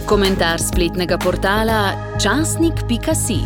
Komentar spletnega portala časnik.si.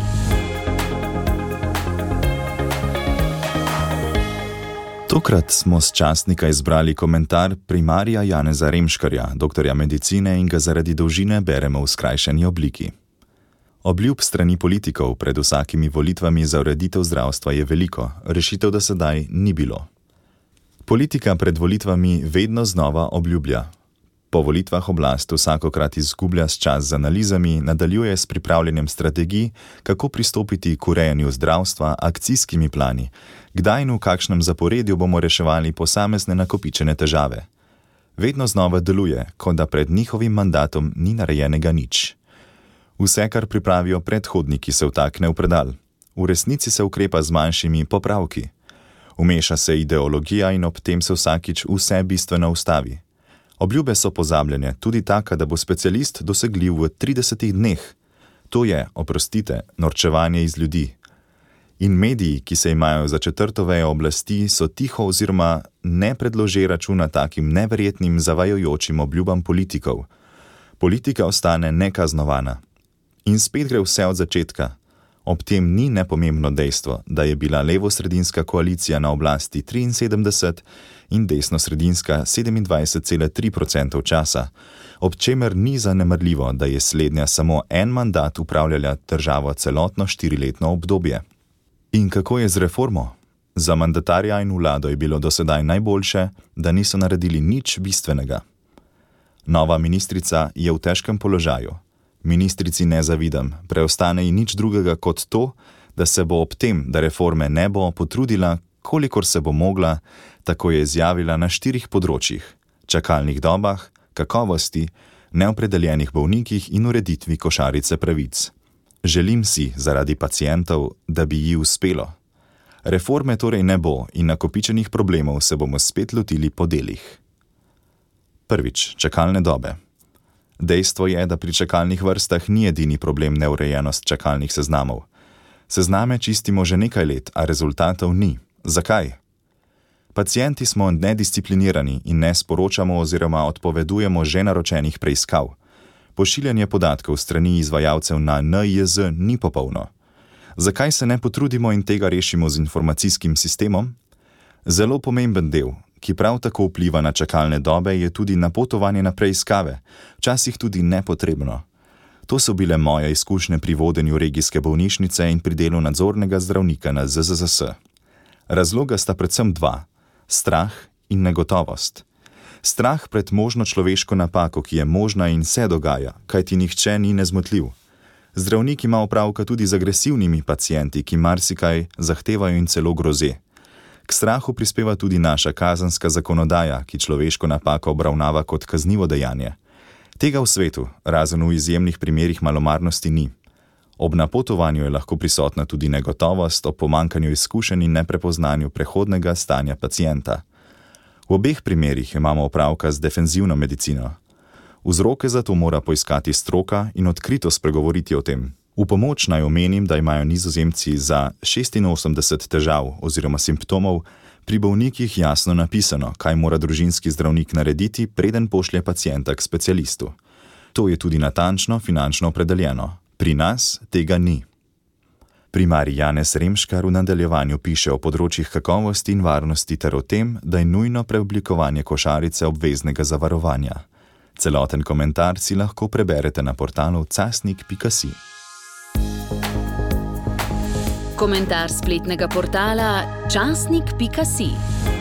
Tokrat smo s časnika izbrali komentar primarija Janeza Remškarja, doktorja medicine, in ga zaradi dolžine beremo v skrajšani obliki. Obljub strani politikov pred vsakimi volitvami za ureditev zdravstva je veliko, rešitev do sedaj ni bilo. Politika pred volitvami vedno znova obljublja. Po volitvah oblast vsakokrat izgublja čas z analizami, nadaljuje s pripravljanjem strategij, kako pristopiti k urejanju zdravstva, akcijskimi plani, kdaj in v kakšnem zaporedju bomo reševali posamezne nakopičene težave. Vedno znova deluje, kot da pred njihovim mandatom ni narejenega nič. Vse, kar pripravijo predhodniki, se vtakne v predal. V resnici se ukrepa z manjšimi popravki. Vmeša se ideologija in ob tem se vsakič vse bistveno ustavi. Obljube so pozabljene, tudi taka, da bo specialist dosegljiv v 30 dneh. To je, oprostite, norčevanje iz ljudi. In mediji, ki se imajo za četrto vejo oblasti, so tiho oziroma ne predlože računa takim neverjetnim zavajajočim obljubam politikov. Politika ostane nekaznovana. In spet gre vse od začetka. Ob tem ni nepomembno dejstvo, da je bila levosredinska koalicija na oblasti 73 in desnosredinska 27,3% časa, ob čemer ni zanemarljivo, da je slednja samo en mandat upravljala državo celotno 4-letno obdobje. In kako je z reformo? Za mandatarja in vlado je bilo do sedaj najboljše, da niso naredili nič bistvenega. Nova ministrica je v težkem položaju. Ministrici ne zavidam, preostane ji nič drugega kot to, da se bo ob tem, da reforme ne bo, potrudila, kolikor se bo mogla, tako je izjavila na 4 področjih: čakalnih dobah, kakovosti, neopredeljenih bolnikih in ureditvi košarice pravic. Želim si, zaradi pacientov, da bi ji uspelo. Reforme torej ne bo in nakopičenih problemov se bomo spet lotili po delih. Prvič, čakalne dobe. Dejstvo je, da pri čakalnih vrstah ni edini problem neurejenost čakalnih seznamov. Sezname čistimo že nekaj let, a rezultatov ni. Zakaj? Pacienti smo nedisciplinirani in ne sporočamo oziroma odpovedujemo že naročenih preiskav. Pošiljanje podatkov strani izvajalcev na NIJZ ni popolno. Zakaj se ne potrudimo in tega rešimo z informacijskim sistemom? Zelo pomemben del, ki prav tako vpliva na čakalne dobe, je tudi napotovanje na preiskave, včasih tudi nepotrebno. To so bile moje izkušnje pri vodenju regijske bolnišnice in pri delu nadzornega zdravnika na ZZZS. Razloga sta predvsem 2: strah in negotovost. Strah pred možno človeško napako, ki je možna in se dogaja, kajti nihče ni nezmotljiv. Zdravnik ima opravka tudi z agresivnimi pacienti, ki marsikaj zahtevajo in celo groze. K strahu prispeva tudi naša kazenska zakonodaja, ki človeško napako obravnava kot kaznivo dejanje. Tega v svetu, razen v izjemnih primerih malomarnosti, ni. Ob napotovanju je lahko prisotna tudi negotovost, ob pomanjkanju izkušenj in neprepoznanju prehodnega stanja pacienta. V obeh primerih imamo opravka z defenzivno medicino. Vzroke za to mora poiskati stroka in odkrito spregovoriti o tem. V pomoč naj omenim, da imajo Nizozemci za 86 težav oziroma simptomov pri bolnikih jasno napisano, kaj mora družinski zdravnik narediti, preden pošlje pacienta k specialistu. To je tudi natančno finančno opredeljeno. Pri nas tega ni. Primarij Janez Remškar v nadaljevanju piše o področjih kakovosti in varnosti ter o tem, da je nujno preoblikovanje košarice obveznega zavarovanja. Celoten komentar si lahko preberete na portalu časnik.si. Komentar spletnega portala časnik.si.